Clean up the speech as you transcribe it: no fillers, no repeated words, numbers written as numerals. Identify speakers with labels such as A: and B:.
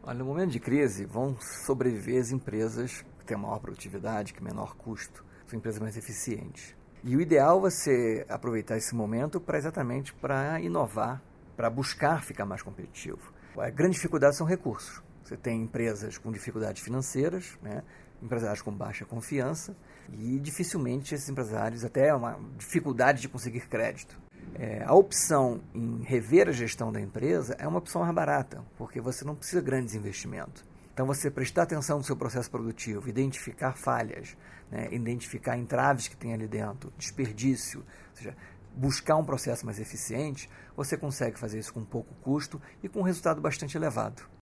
A: Olha, no momento de crise, vão sobreviver as empresas que têm maior produtividade, que menor custo, são empresas mais eficientes. E o ideal é você aproveitar esse momento exatamente para inovar, para buscar ficar mais competitivo. A grande dificuldade são recursos. Você tem empresas com dificuldades financeiras, né? Empresários com baixa confiança e dificilmente esses empresários, até uma dificuldade de conseguir crédito. A opção em rever a gestão da empresa é uma opção mais barata, porque você não precisa de grandes investimentos. Então, você prestar atenção no seu processo produtivo, identificar falhas, né, identificar entraves que tem ali dentro, desperdício, ou seja, buscar um processo mais eficiente, você consegue fazer isso com pouco custo e com um resultado bastante elevado.